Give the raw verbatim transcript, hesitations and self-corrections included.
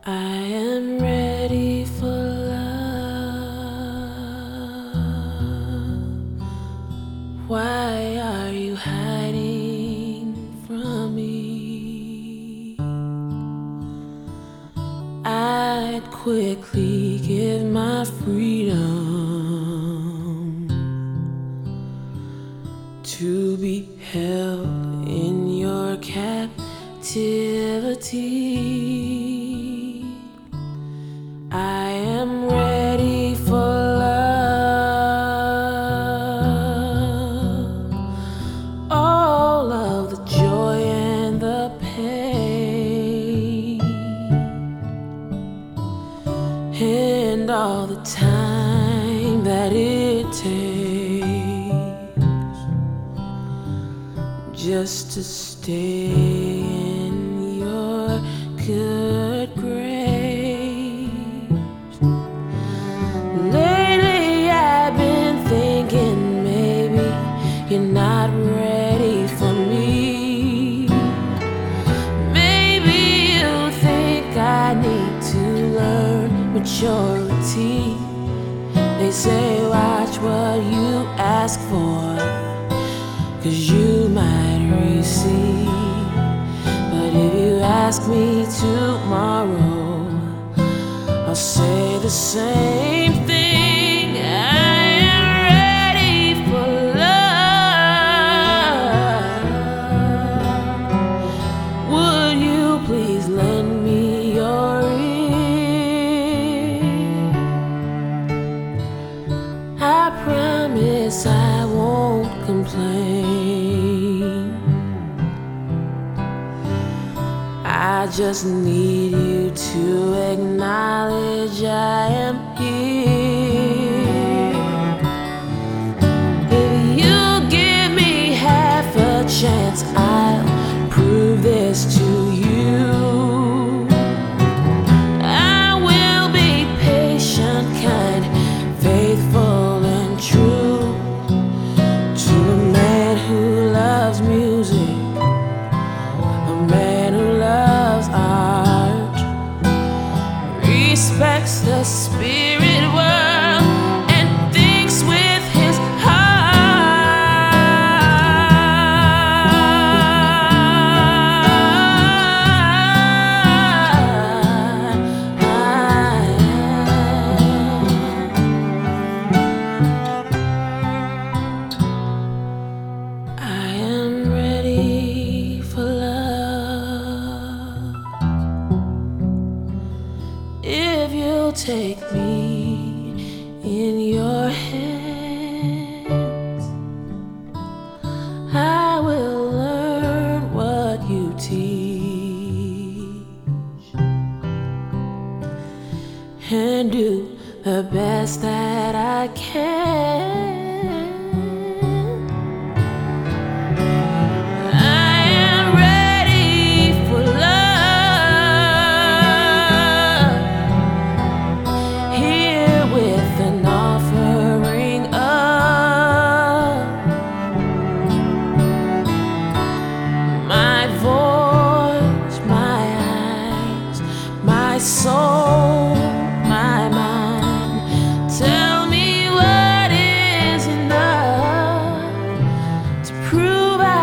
I am ready for love. Why are you hiding from me? I'd quickly give my freedom to be held in your captivity. I am ready for love, all of the joy and the pain, and all the time that it takes just to stay in your good grace. Lately I've been thinking maybe you're not ready for me. Maybe you think I need to learn maturity. They say watch what you ask for, 'cause you might receive. But if you ask me tomorrow, I'll say the same thing. I am ready for love. Would you please lend me your ear? I promise I won't complain. I just need you to acknowledge I am here. If you give me half a chance, I'll prove this to you. I will be patient, kind, faithful, and true to a man who loves music, a man who loves art, respects the spirit world, and thinks with his heart. I am ready for love. If you'll take me in your hands, I will learn what you teach and do the best that I can. I am ready for love, here with an offering of my voice, my eyes, my soul, my mind. Tell me what is enough to prove I